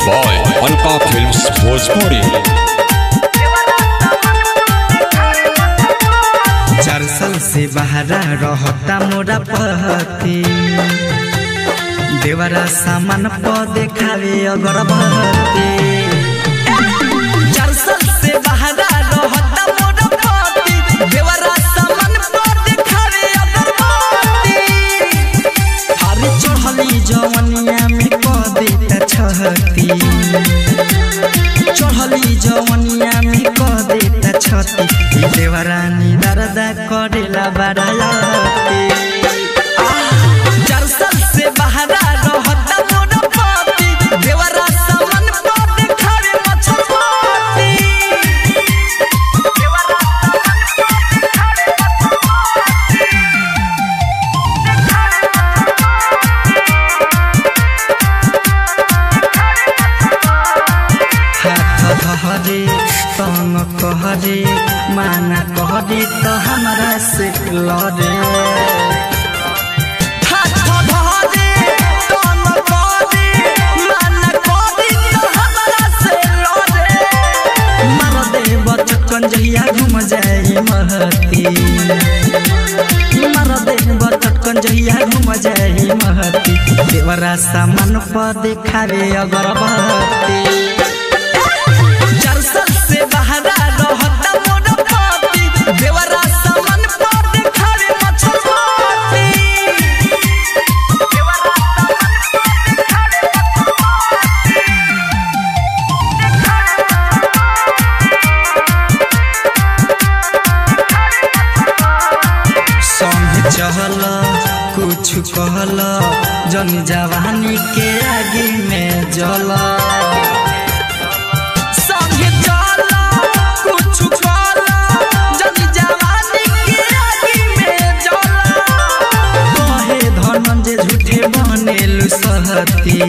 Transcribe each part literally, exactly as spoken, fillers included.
Boy Alka films Bhojpuri. चार साल से बहरा रहता मोरा पहती देवरा सामान प देखावे अगरबत्ती। चार साल से बहरा रहता मोरा पहती देवरा सामान प देखावे अगरबत्ती। हर चढ़ली जवनिया में क देता छती, चढ़ली जवनिया में क देता छती। देवरानी दर्द करेला बड़ाती। चार साल से बहरा रहता मोरा पति देवरा सामान प देखावे मछली। देवरा सामान प हाथ धरे तंग कहरे माना कहरे तो हमारा से लड़े। हाथ धरे तंग कहरे माना कहरे तो हमारा से लड़े। मार दे बचकन जहिया घूम जाए महती, मार दे बचकन जहिया घूम जाए महती। देवरा सामान प देखावे अगरबत्ती। चार साल से बहरा रहता मोरा पति देवरा सामान प देखावे मछली। देवरा संग चहल कुछ कहल जन जवानी के आगे में जल। झूठे बनेलु सहती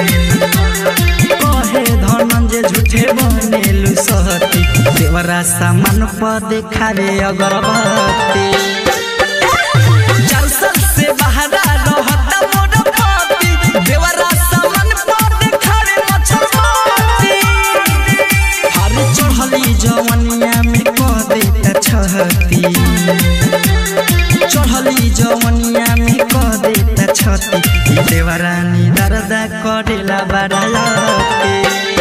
कहे धनंजय झूठे बनेलु सहती। देवरा सामान प देखावे अगरबत्ती। चार साल से बहरा रहता मोरा पति देवरा सामान प देखावे मछली। हर चढ़ली जवनिया में क देता छती, चढ़ली जवनिया में क देता छती। देवरानी दर्द करेला बड़ाती।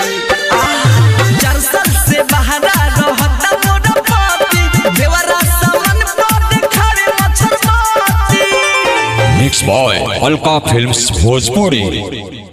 चार साल से बहरा रहता मोरा पति देवरा सामान प देखावे मछली। Mix boy Alka films Bhojpuri.